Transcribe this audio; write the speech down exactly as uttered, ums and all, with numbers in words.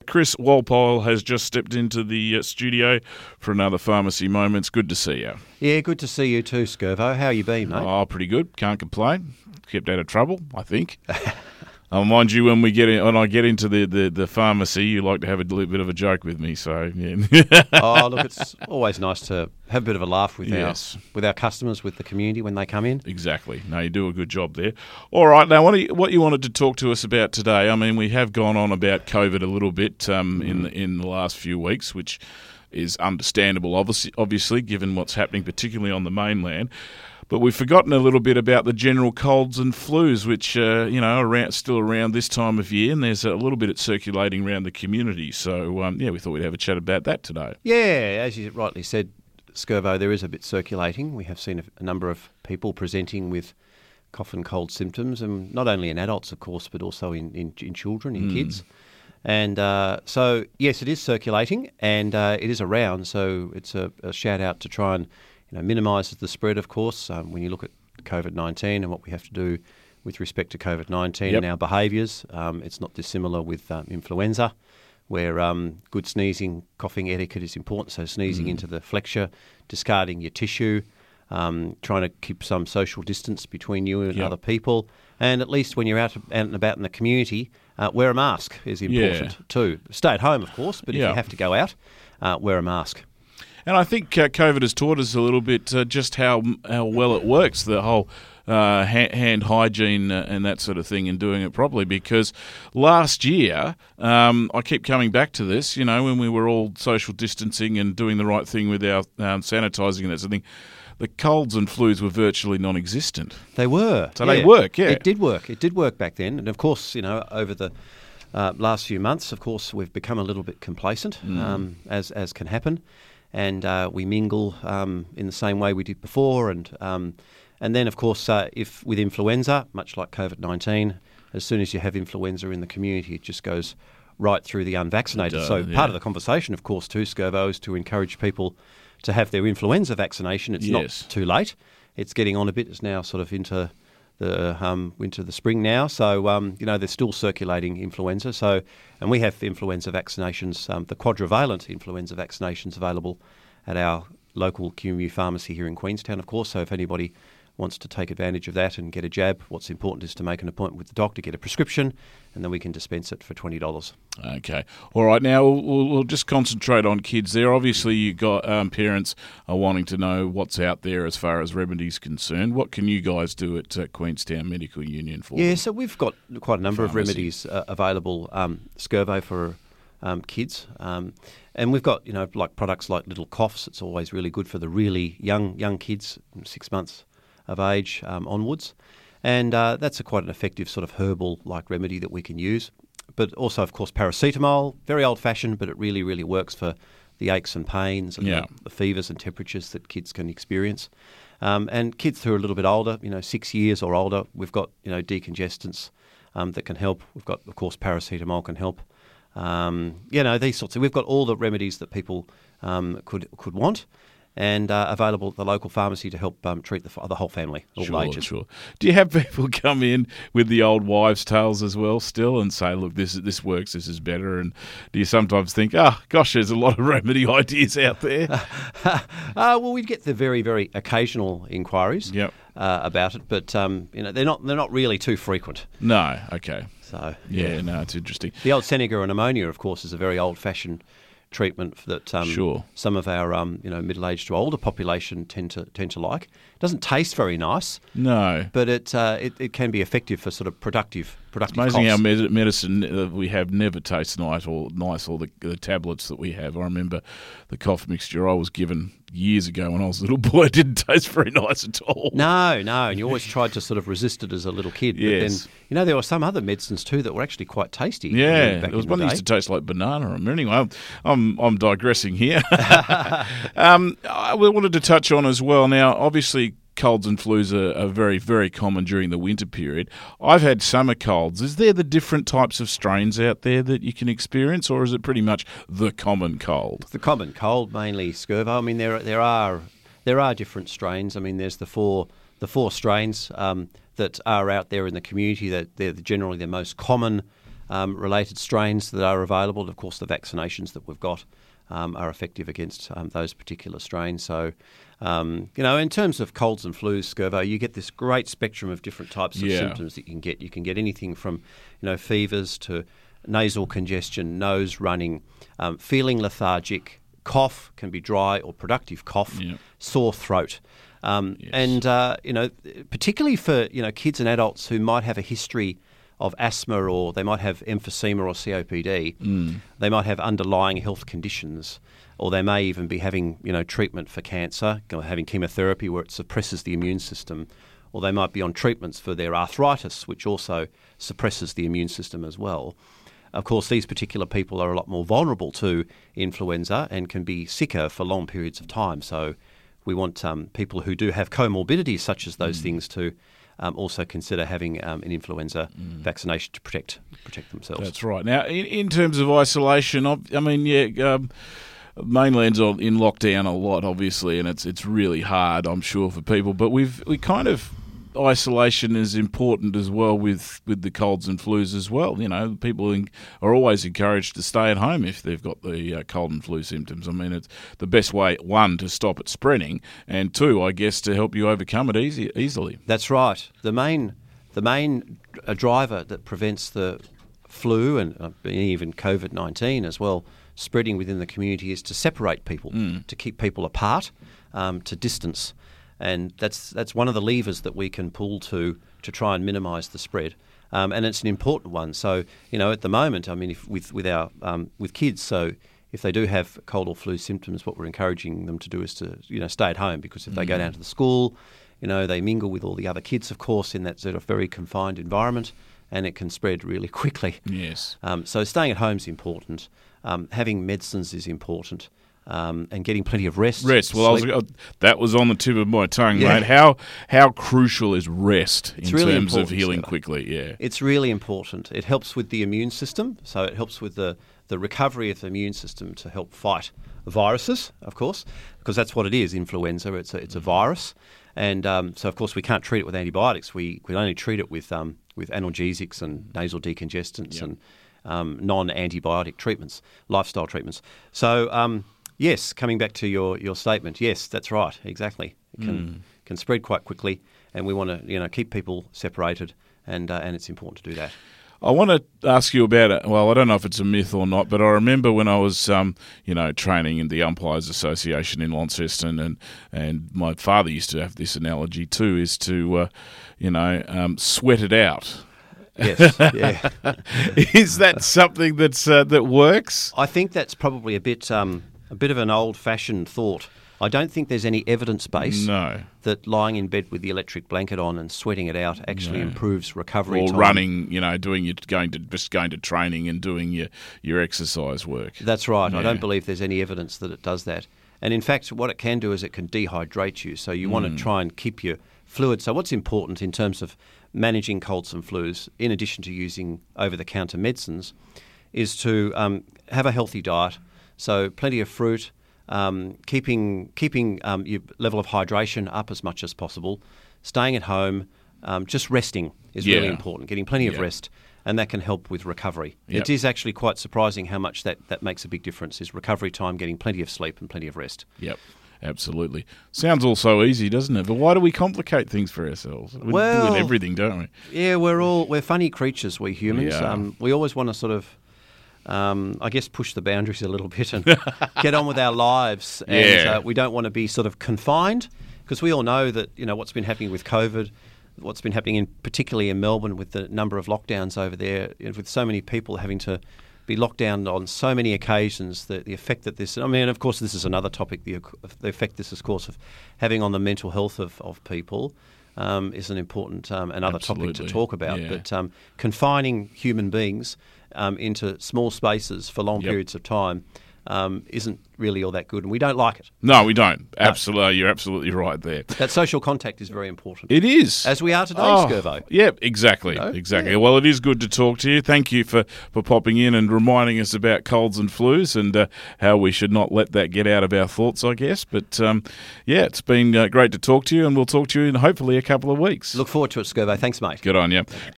Chris Walpole has just stepped into the uh, studio for another Pharmacy Moments. Good to see you. Yeah, good to see you too, Scurvo. How you been, mate? Oh, pretty good. Can't complain. Kept out of trouble, I think. Uh, mind you, when we get in, when I get into the, the, the pharmacy, you like to have a little bit of a joke with me. So, yeah. Oh, look, it's always nice to have a bit of a laugh with Yes. our with our customers, with the community when they come in. Exactly. No, you do a good job there. All right. Now, what, do you, what you wanted to talk to us about today? I mean, we have gone on about COVID a little bit um, in the, in the last few weeks, which is understandable, obviously, obviously, given what's happening, particularly on the mainland. But we've forgotten a little bit about the general colds and flus, which, uh, you know, are around, still around this time of year, and there's a little bit of circulating around the community. So, um, yeah, we thought we'd have a chat about that today. Yeah, as you rightly said, Scurvo, there is a bit circulating. We have seen a, a number of people presenting with cough and cold symptoms, and not only in adults, of course, but also in, in, in children, in mm. kids. And uh, so, yes, it is circulating, and uh, it is around, so it's a, a shout-out to try and You know, minimises the spread, of course, um, when you look at COVID nineteen and what we have to do with respect to COVID nineteen yep. and our behaviours. Um, it's not dissimilar with um, influenza, where um, good sneezing, coughing etiquette is important. So sneezing mm. into the flexure, discarding your tissue, um, trying to keep some social distance between you and yep. other people. And at least when you're out, out and about in the community, uh, wear a mask is important yeah. too. Stay at home, of course, but if yep. you have to go out, uh, wear a mask. And I think uh, COVID has taught us a little bit uh, just how how well it works, the whole uh, ha- hand hygiene uh, and that sort of thing, and doing it properly. Because last year, um, I keep coming back to this, you know, when we were all social distancing and doing the right thing with our um, sanitising and that sort of thing, the colds and flus were virtually non-existent. They were. So yeah. they work, yeah. It did work. It did work back then. And, of course, you know, over the uh, last few months, of course, we've become a little bit complacent, mm. um, as as can happen. And uh, we mingle um, in the same way we did before. And um, and then, of course, uh, if with influenza, much like COVID nineteen, as soon as you have influenza in the community, it just goes right through the unvaccinated. Does, so yeah. part of the conversation, of course, too, Scurvo, is to encourage people to have their influenza vaccination. It's yes. not too late. It's getting on a bit. It's now sort of into the um, into the spring now. So, um, you know, there's still circulating influenza. So, and we have influenza vaccinations, um, the quadrivalent influenza vaccinations available at our local community pharmacy here in Queenstown, of course. So if anybody wants to take advantage of that and get a jab, what's important is to make an appointment with the doctor, get a prescription, and then we can dispense it for twenty dollars. Okay. All right. Now, we'll, we'll just concentrate on kids there. Obviously, you got um, parents are wanting to know what's out there as far as remedies concerned. What can you guys do at uh, Queenstown Medical Union for Yeah, them? so we've got quite a number Pharmacy. of remedies uh, available, um, Scurvo for um, kids. Um, and we've got, you know, like products like Little Coughs. It's always really good for the really young young kids, six months of age um, onwards. And uh, that's a quite an effective sort of herbal-like remedy that we can use. But also, of course, paracetamol, very old-fashioned, but it really, really works for the aches and pains and yeah. the, the fevers and temperatures that kids can experience. Um, and kids who are a little bit older, you know, six years or older, we've got, you know, decongestants um, that can help. We've got, of course, paracetamol can help. Um, you know, these sorts of... We've got all the remedies that people um, could could want, and uh, available at the local pharmacy to help um, treat the, the whole family, all sure, ages. Sure. Do you have people come in with the old wives' tales as well still and say, look, this this works, this is better? And do you sometimes think, oh, gosh, there's a lot of remedy ideas out there? uh, well, we get the very, very occasional inquiries yep. uh, about it, but um, you know, they're not they're not really too frequent. No, okay. So yeah, yeah, no, it's interesting. The old Seneca and ammonia, of course, is a very old-fashioned treatment that um, sure. some of our um, you know middle-aged to older population tend to tend to like. It doesn't taste very nice. No, but it uh, it, it can be effective for sort of productive productive. It's amazing coughs. how med- medicine that we have never tastes nice or nice or the, the tablets that we have. I remember the cough mixture I was given years ago when I was a little boy. It didn't taste very nice at all. No, no, and you always tried to sort of resist it as a little kid. Yes. But then, you know, there were some other medicines too that were actually quite tasty. Yeah, back there was in one the that day. used to taste like banana. I remember. Anyway, I'm, I'm, I'm digressing here. um, I wanted to touch on as well. Now, obviously, colds and flus are, are very, very common during the winter period. I've had summer colds. Is there the different types of strains out there that you can experience, or is it pretty much the common cold? It's the common cold, mainly Scurvo. I mean, there there are there are different strains. I mean, there's the four the four strains um, that are out there in the community that they're generally the most common um, related strains that are available. Of course, the vaccinations that we've got um, are effective against um, those particular strains. So, um, you know, in terms of colds and flus, Scurvo, you get this great spectrum of different types of Yeah. symptoms that you can get. You can get anything from, you know, fevers to nasal congestion, nose running, um, feeling lethargic, cough can be dry or productive cough, Yeah. sore throat. Um, Yes. And, uh, you know, particularly for, you know, kids and adults who might have a history of asthma, or they might have emphysema or C O P D, Mm. they might have underlying health conditions, or they may even be having, you know, treatment for cancer, or having chemotherapy where it suppresses the immune system, or they might be on treatments for their arthritis, which also suppresses the immune system as well. Of course, these particular people are a lot more vulnerable to influenza and can be sicker for long periods of time. So we want um, people who do have comorbidities such as those mm. things to um, also consider having um, an influenza mm. vaccination to protect protect themselves. That's right. Now, in, in terms of isolation, I, I mean, yeah, um, mainland's on- in lockdown a lot, obviously, and it's it's really hard, I'm sure, for people. But we've we kind of isolation is important as well with, with the colds and flus as well. You know, people in, are always encouraged to stay at home if they've got the uh, cold and flu symptoms. I mean, it's the best way, one, to stop it spreading, and two, I guess, to help you overcome it easy, easily. That's right. The main the main uh, driver that prevents the flu and uh, even COVID nineteen as well spreading within the community is to separate people, mm. to keep people apart, um, to distance. And that's that's one of the levers that we can pull to to try and minimise the spread, um, and it's an important one. So you know, at the moment, I mean, if with with our um, with kids, so if they do have cold or flu symptoms, what we're encouraging them to do is to you know stay at home, because if mm. they go down to the school, you know, they mingle with all the other kids, of course, in that sort of very confined environment, and it can spread really quickly. Yes. Um, so staying at home is important. Um, having medicines is important. Um, and getting plenty of rest. Rest. Well, I was, that was on the tip of my tongue, yeah. mate. How how crucial is rest it's in really terms of important, healing Sarah. quickly? Yeah, it's really important. It helps with the immune system, so it helps with the, the recovery of the immune system to help fight viruses, of course, because that's what it is. Influenza. It's a, it's a virus, and um, so of course we can't treat it with antibiotics. We we only treat it with um, with analgesics and nasal decongestants yep. and um, non-antibiotic treatments, lifestyle treatments. So. Um, Yes, coming back to your, your statement, yes, that's right, exactly. It can mm. can spread quite quickly, and we want to you know keep people separated, and uh, and it's important to do that. I want to ask you about it. Well, I don't know if it's a myth or not, but I remember when I was, um, you know, training in the Umpires Association in Launceston, and and my father used to have this analogy too, is to, uh, you know, um, sweat it out. Yes, yeah. Is that something that's uh, that works? I think that's probably a bit. Um, A bit of an old-fashioned thought. I don't think there's any evidence base no. that lying in bed with the electric blanket on and sweating it out actually no. improves recovery or time. running, you know, doing your going to just going to training and doing your, your exercise work. That's right. Yeah. I don't believe there's any evidence that it does that. And in fact, what it can do is it can dehydrate you. So you mm. want to try and keep your fluid. So what's important in terms of managing colds and flus, in addition to using over-the-counter medicines, is to um, have a healthy diet. So plenty of fruit, um, keeping keeping um, your level of hydration up as much as possible, staying at home, um, just resting is yeah. really important, getting plenty of yeah. rest, and that can help with recovery. Yep. It is actually quite surprising how much that, that makes a big difference, is recovery time, getting plenty of sleep and plenty of rest. Yep, absolutely. Sounds all so easy, doesn't it? But why do we complicate things for ourselves? We well, do with everything, don't we? Yeah, we're all we're funny creatures, we humans. Yeah. Um, we always want to sort of Um, I guess push the boundaries a little bit and get on with our lives. And yeah. uh, we don't want to be sort of confined, because we all know that, you know, what's been happening with COVID, what's been happening in particularly in Melbourne with the number of lockdowns over there, with so many people having to be locked down on so many occasions, the, the effect that this, I mean, of course, this is another topic, the, the effect this, of course, of having on the mental health of, of people. Um, is an important um, another Absolutely. topic to talk about. Yeah. But um, confining human beings um, into small spaces for long Yep. periods of time um, isn't really all that good, and we don't like it. No, we don't. Absolutely, you're absolutely right there. That social contact is very important. It is. As we are today, oh, Scurvo. Yeah, exactly, You know? exactly. Yeah. Well, it is good to talk to you. Thank you for, for popping in and reminding us about colds and flus and uh, how we should not let that get out of our thoughts, I guess. But, um, yeah, it's been uh, great to talk to you, and we'll talk to you in hopefully a couple of weeks. Look forward to it, Scurvo. Thanks, mate. Good on you.